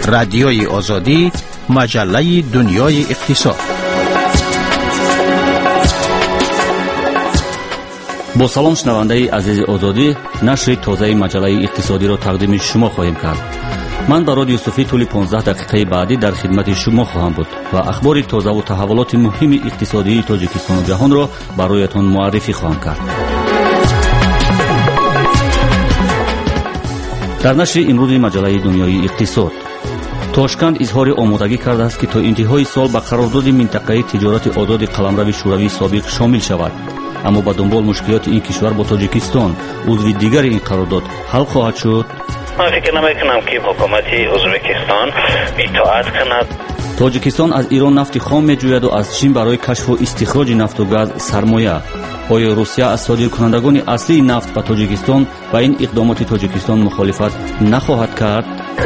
رادیوی آزادی، مجله دنیای اقتصاد. با سلام شنونده عزیز آزادی، نشر تازه مجله اقتصادی را تقدیم شما خواهیم کرد. من براد یوسفی طول 15 دقیقه بعدی در خدمت شما خواهم بود و اخبار تازه و تحولات مهم اقتصادی تاجیکستان و جهان را برایتان معرفی خواهم کرد. در نشر امروز مجله دنیای اقتصاد، تاشکند اظهار آمادگی کرده است که تا انتهای سال به قرارداد منطقه‌ای تجارت آزاد قلمرو شوروی سابق شامل شود، اما به دنبال مشکلات این کشور با تاجیکستان عضو دیگر این قرارداد حل خواهد شد. من فکر نمی‌کنم که حکومت ازبکستان اطاعت کند. تاجیکستان از ایران نفت خام می‌جوید و از چین برای کشف و استخراج نفت و گاز سرمایه. آیا روسیه از صادرکنندگان اصلی نفت به تاجیکستان و این اقدامات تاجیکستان مخالفت نخواهد کرد؟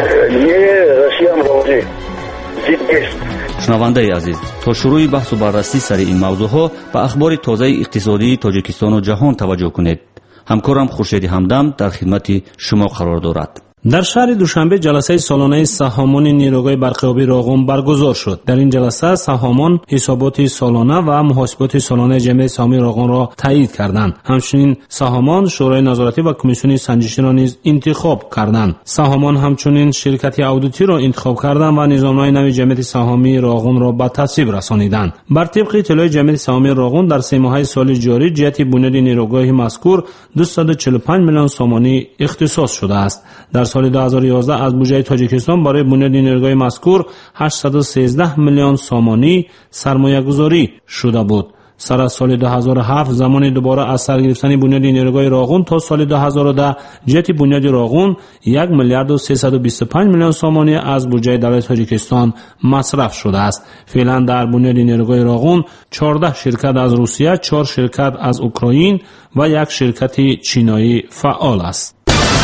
شنونده عزیز، تا شروع بحث و بررسی سر این موضوعها به اخبار تازه اقتصادی تاجیکستان و جهان توجه کنید. همکارم خورشید همدم در خدمت شما قرار دارد. در شهر دوشنبه جلسه سالانه سهامان نیروگاه برقیابی راغون برگزار شد. در این جلسه سهامان حسابات سالانه و محاسبات سالانه جمعیت سهامی راغون را تایید کردند. همچنین سهامان شورای نظارتی و کمیسیون سنجشی را نیز انتخاب کردند. سهامان همچنین شرکت اودیتی را انتخاب کردند و نظامنامه نو جمعیت سهامی راغون را به تصویب رسانیدند. بر طبق اطلاع جمعیت سهامی راغون در 3 ماه سال جاری جهت بنیاد نیروگاه مذکور 245 میلیون سامانی اختصاص شده است. در سال 2011 از بودجه تاجیکستان برای بنیاد نیروگاه مذکور 813 میلیون سامانی سرمایه گذاری شده بود. سر از سال 2007 زمان دوباره از سر گرفتن بنیاد نیروگاه راغون تا سال 2010 جهت بنیاد راغون 1 میلیارد و 325 میلیون سامانی از بودجه دولت تاجیکستان مصرف شده است. فعلا در بنیاد نیروگاه راغون 14 شرکت از روسیه، 4 شرکت از اوکراین و 1 شرکت چینایی فعال است.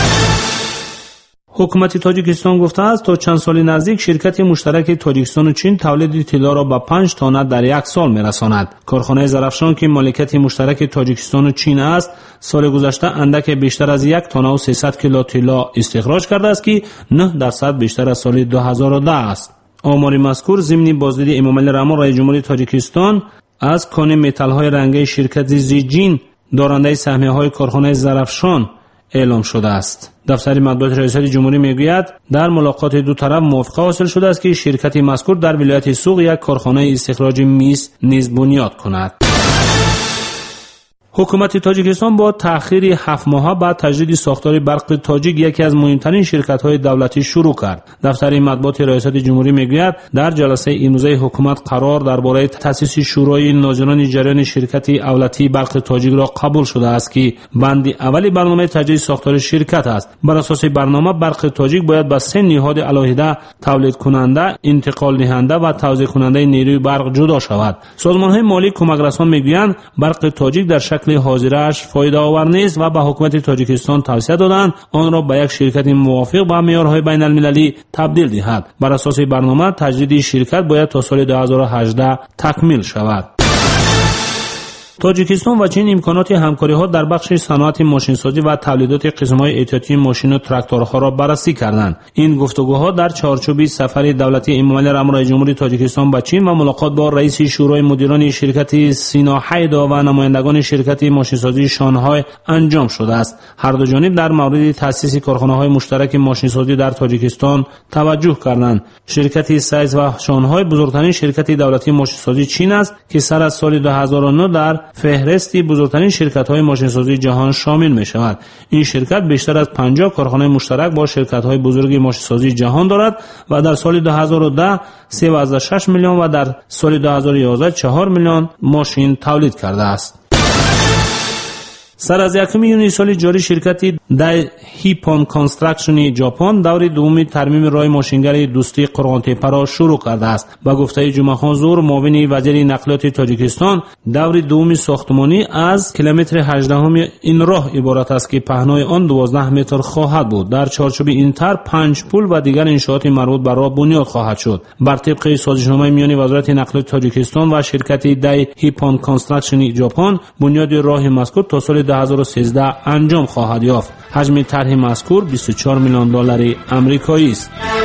حکومت تاجیکستان گفته است تا چند سال نزدیک شرکت مشترک تاجیکستان و چین تولید طلا را به 5 تانه در 1 سال می‌رساند. کارخانه زرافشان که مالکیت مشترک تاجیکستان و چین است، سال گذشته اندک بیشتر از 1 تانه و 300 کیلو طلا استخراج کرده است که 9% بیشتر از سال 2010 است. آمار مذکور ضمن بازدید امامعلی رحمان رئیس جمهوری تاجیکستان از کان متال‌های رنگی شرکت زیجین دارنده سهمیه‌های کارخانه زرافشان اعلام شده است. دفتر مطبوعات ریاست جمهوری میگوید در ملاقات دو طرف موافقه حاصل شده است که شرکت مذکور در ولایت سوق یک کارخانه استخراج میز نیز بنیاد کند. حکومت تاجیکستان با تأخیر 7 ماه بعد تجدید ساختار برق تاجیک یکی از مهمترین شرکت‌های دولتی شروع کرد. دفتر مطبوعات ریاست جمهوری میگوید در جلسه امروزه حکومت قرار درباره تأسیس شورای ناظران جریان شرکت دولتی برق تاجیک را قبول شده است که بند اولی برنامه تجدید ساختار شرکت است. بر اساس برنامه برق تاجیک باید با 3 نهاد علیحده تولید کننده، انتقال دهنده و توزیع کننده نیروی برق جدا شود. سازمان‌های مالی کمک رسان میگویند برق تاجیک در شکل حاضرش فایده آور نیست و به حکومت تاجیکستان توصیه دادند آن را به یک شرکت موافق با معیارهای بین المللی تبدیل دهد. بر اساس برنامه تجدید شرکت باید تا سال 2018 تکمیل شود. تاجیکستان و چین امکانات همکاری‌ها در بخش صنعت ماشینسازی و تولیدات قسم‌های احتیاطی ماشین و تراکتورها را بررسی کردند. این گفتگوها در چارچوب سفر دولتی امامعلی رحمان رئیس جمهوری تاجیکستان به چین و ملاقات با رئیس شورای مدیران شرکت سینا هیدا و نمایندگان شرکت ماشینسازی شانگهای انجام شده است. هر دو جانب در مورد تأسیس کارخانه‌های مشترک ماشینسازی در تاجیکستان توجه کردند. شرکت سایز و شانگهای بزرگترین شرکت دولتی ماشینسازی چین است که سر از سال 2009 در فهرست بزرگترین شرکت‌های ماشینسازی جهان شامل می‌شود. این شرکت بیشتر از 50 کارخانه مشترک با شرکت‌های بزرگ ماشینسازی جهان دارد و در سال 2010 3.6 میلیون و در سال 2011 4 میلیون ماشین تولید کرده است. سر از 1 یونیو سال جاری شرکت دایهیپون کانستراکشن ژاپن دور دوم ترمیم راه ماشینگر دوستی قرغان‌تپه را شروع کرده است. با گفته جمعه خان زور معاون وزیر نقلیات تاجیکستان، دور دوم ساختمانی از کیلومتر 18 این راه عبارت است که پهنای آن 12 متر خواهد بود. در چارچوب این طرح 5 پل و دیگر انشاءات مربوط به راه بنیاد خواهد شد. بر طبق سازشنامه میان وزارت نقلیات تاجیکستان و شرکت دایهیپون کانستراکشن ژاپن، بنیاد راه مذکور تا سال 2013 انجام خواهد یافت. حجم طرح مذکور $24 میلیون آمریکایی است.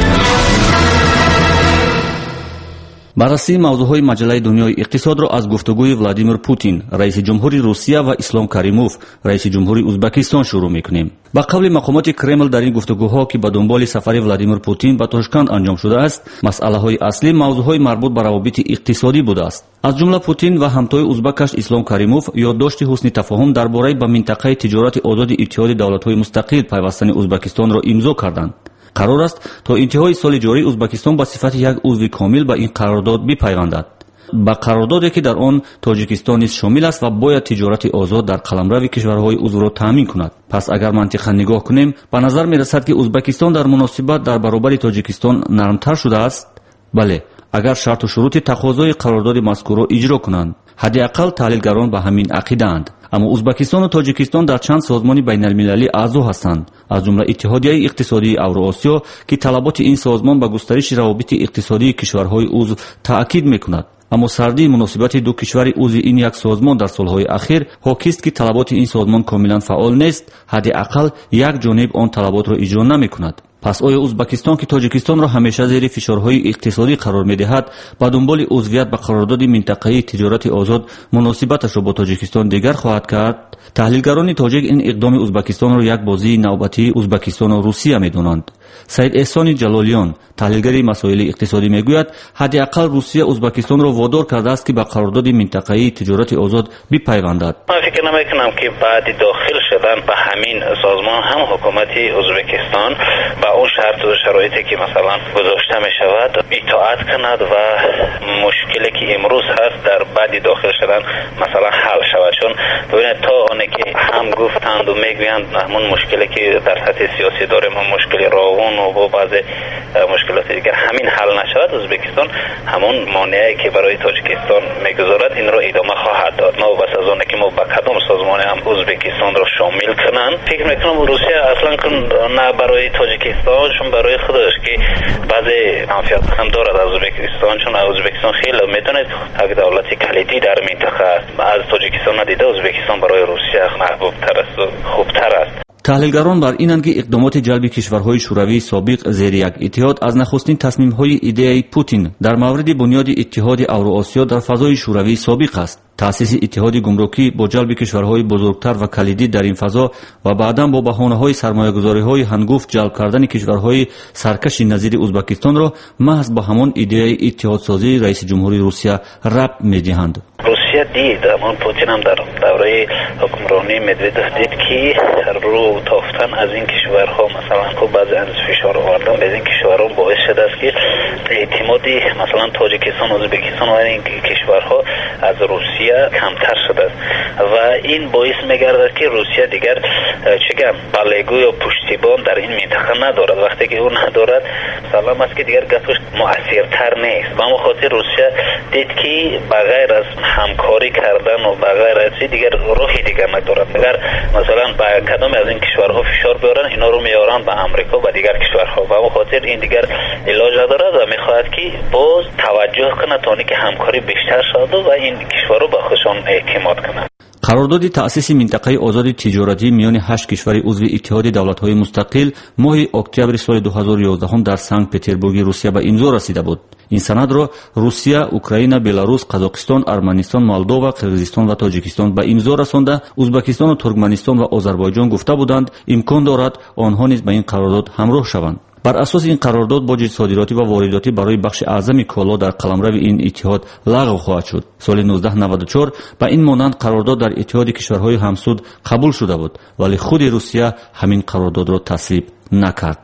баррасии мавзӯъҳои маҷаллаи дунёи иқтисодро аз гуфтугӯи Владимир Путин, раиси ҷумҳури Русия ва Ислом Каримов, раиси ҷумҳури Узбекистон шурӯъ мекунем. ба қавли мақомоти Кремл дар ин гуфтугӯҳо, ки ба дунболи сафари Владимир Путин ба Тошкент анҷом шудааст, масъалаҳои аслӣ мавзӯъҳои марбут ба равобити иқтисодӣ будааст. аз ҷумла Путин ва ҳамтои узбакаш Ислом Каримов ёддошти ҳусни тафоҳум дар бораи ба минтақаи тиҷорати озоди Иттиҳоди давлатҳои мустақил пайвастани Ӯзбекистонро имзо карданд. қарор аст то интиҳои соли ҷорӣ Ӯзбекистон ба сифати як узви комил ба ин қарордод бипайвандад. ба қарордоде ки дар он Тоҷикистон низ шомил аст ва бояд тиҷорати озод дар қаламрави кишварҳои узвро таъмин кунад. пас агар мантиқан нигоҳ кунем, ба назар мерасад ки Ӯзбекистон дар муносибат дар баробари Тоҷикистон нармтар шудааст. бале, агар шарту шурути тақозои қарордоди мазкурро иҷро кунанд. ҳадди ақал таҳлилгарон ба ҳамин ақидаанд. аммо Ӯзбекистону Тоҷикистон дар чанд созмони байналмилалӣ аъзо ҳастанд, аз ҷумла Иттиҳодияи иқтисодии Авроосиё, ки талаботи ин созмон ба густариши равобити иқтисодии кишварҳои узв таъкид мекунад. аммо сардии муносибати ду кишвари узви ин як созмон дар солҳои ахир ҳокист, ки талаботи ин созмон комилан фаъол нест, ҳадди ақал як ҷониб он талаботро иҷро намекунад. пас оё Ӯзбекистон, ки Тоҷикистонро ҳамеша зери фишорҳои иқтисодӣ қарор медиҳад, ба дунболи узвият ба қарордоди минтақаи тиҷорати озод муносибаташро бо Тоҷикистон дигар хоҳад кард? таҳлилгарони тоҷик ин иқдоми Ӯзбекистонро як бозии навбатии Ӯзбекистону Русия медонанд. Саид Эҳсони Ҷалолиён, таҳлилгари масоили иқтисодӣ, мегӯяд, ҳадди ақал Русия Ӯзбекистонро водор кардааст, ки ба қарордоди минтақаи тиҷорати озод бипайвандад. ман фикр намекунам ки баъди дохил шудан ба ҳамин созмон ҳам ҳукумати Ӯзбекистон ба он шарту шароите ки масалан гузошта мешавад итоат кунад ва мушкиле ки имрӯз ҳаст дар баъди дохил шудан масалан ҳал шавад. чун бибинед то оне ки ҳам гуфтанду мегӯянд ҳамун мушкиле ки дар сатҳи сиёсӣ дорем, мушкили ровун ва баъзе мушкилоти дигар ҳамин ҳал нашавад, Ӯзбекистон ҳамун монеае ки барои Тоҷикистон мегузорад инро идома хоҳад дод. новбас аз оне ки мо ба кадом созмоне ҳам Ӯзбекистонро шомил кунанд, фикр мекунам Русия аслан на барои Тоҷикистон, чун барои худаш ки баъзе манфиат ҳам дорад аз Ӯзбекистон, чун Ӯзбекистон хеле медонед як давлати калидӣ дар минтақа аст. аз Тоҷикистон надида Ӯзбекистон барои Русия маҳбубтар аст, хубтар аст. таҳлилгарон бар инанд, ки иқдомоти ҷалби кишварҳои шӯравии собиқ зери як иттиҳод аз нахустин тасмимҳои идеяи Путин дар мавриди бунёди Иттиҳоди Авроосиё дар фазои шӯравии собиқ аст. таъсиси иттиҳоди гумрукӣ бо ҷалби кишварҳои бузургтар ва калидӣ дар ин фазо ва баъдан бо баҳонаҳои сармоягузориҳои ҳангуфт ҷалб кардани кишварҳои саркаши назири Ӯзбекистонро маҳз ба ҳамон идеяи иттиҳодсозии раиси ҷумҳури Русия рабт медиҳанд. Русия дид, ҳамон Путин ҳам дар давраи ҳукмронии Медведев дид ки рӯ тофтан аз ин кишварҳо масалан баъзе аз фишор овардан ба ин кишварҳо боис шудааст ки эътимоди масалан Тоҷикистон, Ӯзбекистон ва ин кишварҳо аз Русия камтар шудааст ва ин боис мегардад ки Русия дигар чигам балегӯ ё пуштибон дар ин минтақа надорад. вақте ки ӯ надорад салом аст ки дигар гапаш муассиртар нест. ба ҳамон хотир Русия дид ки ба ғайр аз ҳамкорӣ кардан ва ба ғайр аз дигар роҳи дигар надорад. агар масалан ба кадоме аз ин кишварҳо фишор биёранд, инҳоро меёранд ба Амрико, ба дигар кишварҳо. ба ҳамон хотир ин дигар илоҷ надорад ва мехоҳад ки боз таваҷҷӯҳ кунад то оне ки ҳамкорӣ бештар шавад ва ин кишварҳо ба худшон эътимод кунанд. қарордоди таъсиси минтақаи озоди тиҷоратӣ миёни 8 кишвари узви Иттиҳоди давлатҳои мустақил моҳи октябри соли 2011 дар Санкт Петербурги Русия ба имзо расида буд. ин санадро Русия, Украина, Беларус, Қазоқистон, Арманистон, Молдова, Қирғизистон ва Тоҷикистон ба имзо расонда, Ӯзбекистону Туркманистон ва Озарбойҷон гуфта буданд имкон дорад онҳо низ ба ин қарордод ҳамроҳ шаванд. бар асоси ин қарордод боҷи содиротӣ ва воридотӣ барои бахши аъзами коло дар қаламрави ин иттиҳод лағв хоҳад шуд. соли 1994 ба ин монанд қарордод дар иттиҳоди кишварҳои ҳамсуд қабул шуда буд, вале худи Русия ҳамин қарордодро тасвиб накард.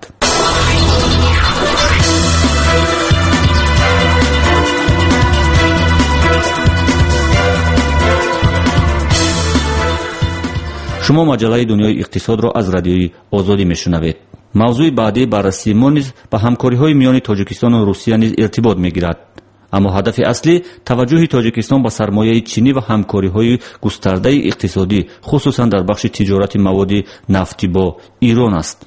шумо маҷаллаи дунёи иқтисодро аз радиои Озодӣ мешунавед. мавзӯи баъдии баррасии мо низ ба ҳамкориҳои миёни Тоҷикистону Русия низ иртибот мегирад. аммо ҳадафи аслӣ таваҷҷӯҳи Тоҷикистон ба сармояи чинӣ ва ҳамкориҳои густардаи иқтисодӣ, хусусан дар бахши тиҷорати маводи нафтӣ бо Ирон аст.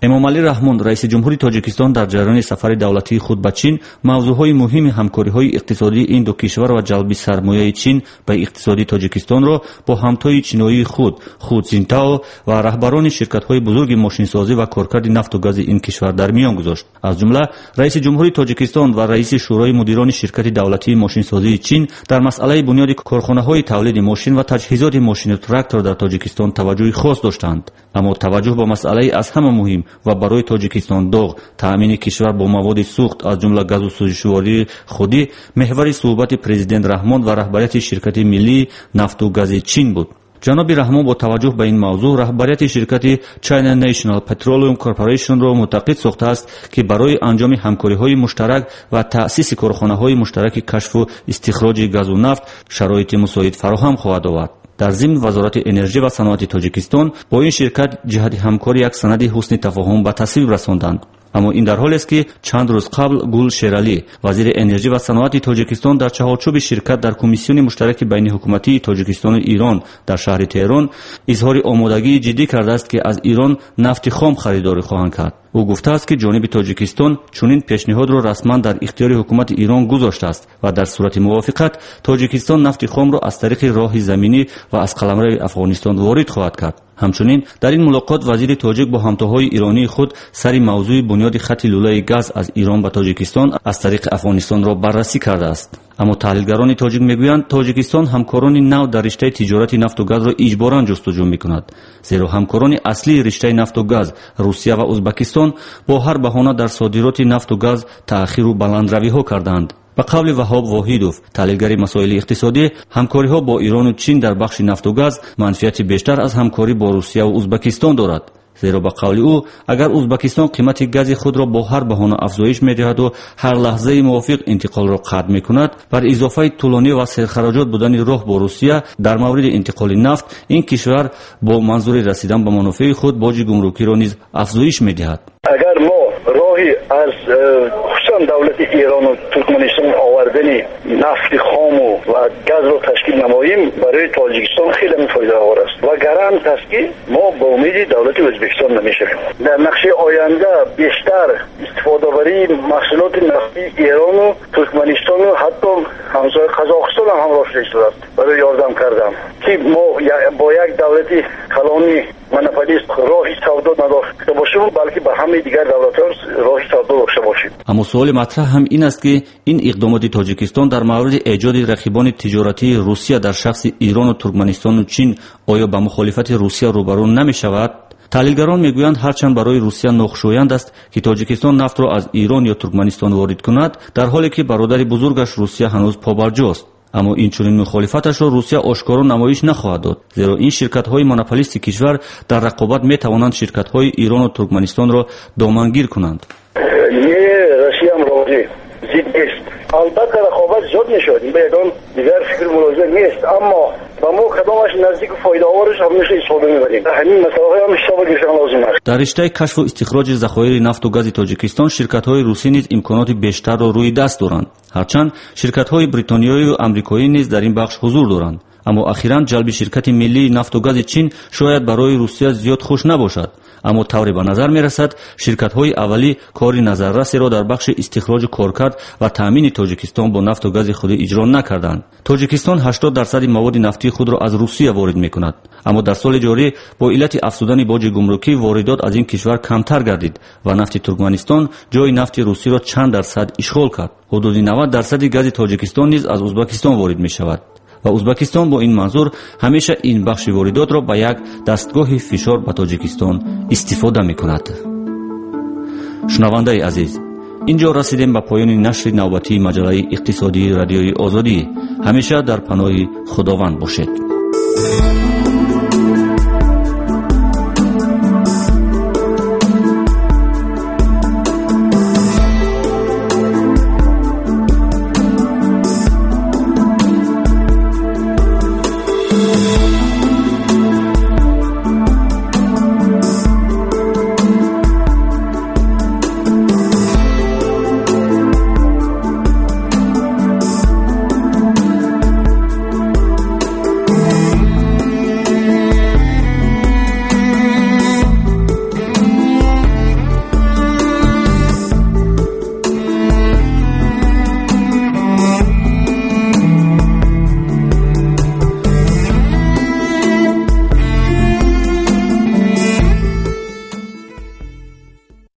эмомалӣ раҳмон раиси ҷумҳури тоҷикистон дар ҷараёни сафари давлатии худ ба чин мавзӯъҳои муҳими ҳамкориҳои иқтисодии ин ду кишвар ва ҷалби сармояи чин ба иқтисоди тоҷикистонро бо ҳамтои чиноии худ Цзинтао ва раҳбарони ширкатҳои бузурги мошинсозӣ ва коркарди нафту гази ин кишвар дар миён гузошт. аз ҷумла раиси ҷумҳури тоҷикистон ва раиси шӯрои мудирони ширкати давлатии мошинсозии чин дар масъалаи бунёди корхонаҳои тавлиди мошин ва таҷҳизоти мошину трактор дар тоҷикистон таваҷҷӯҳи хос доштанд. аммо таваҷҷӯҳ ба масъалаи аз ҳама муҳим ва барои тоҷикистон доғ таъмини кишвар бо маводи сӯхт аз ҷумла газу сӯзишвории худӣ меҳвари суҳбати президент раҳмон ва раҳбарияти ширкати миллии нафту гази чин буд. ҷаноби раҳмон бо таваҷҷӯҳ ба ин мавзӯъ раҳбарияти ширкати China National Petroleum Corporation-ро мутақид сохтааст ки барои анҷоми ҳамкориҳои муштарак ва таъсиси корхонаҳои муштараки кашфу истихроҷи газу нафт шароити мусоид фароҳам хоҳад овард. дар зимн вазорати энержӣ ва саноати тоҷикистон бо ин ширкат ҷиҳати ҳамкорӣ як санади ҳусни тафоҳум ба тасвиб расонданд. аммо ин дар ҳолест ки чанд рӯз қабл Гул Шералӣ вазири энержӣ ва саноати тоҷикистон дар чаҳорчӯби ширкат дар комиссиони муштараки байни ҳукуматии Тоҷикистону Ирон дар шаҳри Теҳрон изҳори омодагии ҷиддӣ кардааст ки аз Ирон нафти хом харидорӣ хоҳанд кард. ӯ гуфтааст ки ҷониби тоҷикистон чунин пешниҳодро расман дар ихтиёри ҳукумати Ирон гузоштааст ва дар сурати мувофиқат тоҷикистон нафти хомро аз тариқи роҳи заминӣ ва аз қаламрави Афғонистон ворид хоҳад кард. ҳамчунин дар ин мулоқот вазири тоҷик бо ҳамтоҳои иронии худ сари мавзӯи бунёди хати лӯлаи газ аз Ирон ба Тоҷикистон аз тариқи Афғонистонро баррасӣ кардааст. аммо таҳлилгарони тоҷик мегӯянд тоҷикистон ҳамкорони нав дар риштаи тиҷорати нафту газро иҷборан ҷустуҷӯ мекунад, зеро ҳамкорони аслии риштаи нафту газ Русия ва Узбекистон бо ҳар баҳона дар содироти нафту газ таъхиру баландравиҳо карданд. ба қавли Ваҳоб Воҳидов, таҳлилгари масоили иқтисодӣ, ҳамкориҳо бо Ирону Чин дар бахши нафту газ манфиати бештар аз ҳамкорӣ бо Русия ва Узбекистон дорад. зеро ба қавли ӯ агар Узбекистон қимати гази худро бо ҳар баҳона афзоиш медиҳаду ҳар лаҳзаи мувофиқ интиқолро қатъ мекунад, бар изофаи тӯлонӣ ва серхароҷот будани роҳ бо Русия дар мавриди интиқоли нафт, ин кишвар бо манзури расидан ба манофеи худ боҷи гумрукиро низ афзоиш медиҳад. агар мо роҳи аз хусусан давлати Ирону Туркманистон овардани нафти хому ва газро ташкил намоим, барои Тоҷикистон хеле фоидаовар аст ва гарант аст ки мо ба умиди давлати Ӯзбекистон намешавем. дар нақши оянда бештар истифодабарии маҳсулоти нафти Ирону Туркманистону ҳатто ҳамсояи Қазоқистон ҳам ҳамроҳ шуда истодааст барои ёрдам кардан ки мо бо як давлати калони монополист роҳи савдо надошта бошем, балки ба ҳамаи дигар давлатҳо роҳи савдо дошта бошем. аммо суоли матраҳ ҳам ин аст ки ин иқдомоти Тоҷикистон дар мавриди эҷоди рақибони тиҷоратии Русия дар шахси Ирону Туркманистону Чин оё ба мухолифати Русия рӯбарӯ намешавад? таҳлилгарон мегӯянд ҳарчанд барои Русия нохушоянд аст ки Тоҷикистон нафтро аз Ирон ё Туркманистон ворид кунад, дар ҳоле ки бародари бузургаш Русия ҳанӯз побарҷост. аммо инчунин мухолифаташро Русия ошкоро намоиш нахоҳад дод, зеро ин ширкатҳои монополисти кишвар дар рақобат метавонанд ширкатҳои Ирону Туркманистонро домангир кунанд. Русия розӣ зид нест. албатта рақобат зиёд мешавад, ин ба ягон дигар фикр мулозим нест, аммо ба мо кадомаш наздику фоидавораш ҳамеша истифода мебарем. ҳамин масъалаҳо ҳам ҳисоб гирифтан лозим аст. дар риштаи кашфу истихроҷи захоири нафту гази Тоҷикистон ширкатҳои русӣ низ имконоти бештарро рӯи даст доранд, ҳарчанд ширкатҳои бритониёву амрикоӣ низ дар ин бахш ҳузур доранд. аммо ахиран ҷалби ширкати миллии нафту гази Чин шояд барои Русия зиёд хуш набошад. аммо тавре ба назар мерасад ширкатҳои аввалӣ кори назаррасеро дар бахши истихроҷу коркард ва таъмини Тоҷикистон бо нафту гази худӣ иҷро накарданд. Тоҷикистон 80% маводи нафтии худро аз Русия ворид мекунад, аммо дар соли ҷорӣ бо иллати афзудани боҷи гумрукӣ воридот аз ин кишвар камтар гардид ва нафти Туркманистон ҷойи нафти Русиро чанд дарсад ишғол кард. ҳудуди 90% гази Тоҷикистон низ аз Узбекистон ворид мешавад ва Узбекистон бо ин манзур ҳамеша ин бахши воридотро ба як дастгоҳи фишор ба Тоҷикистон истифода мекунад. шунавандаи азиз, инҷо расидем ба поёни нашри навбатии маҷаллаи иқтисодии радиои Озодӣ. ҳамеша дар паноҳи Худованд бошед.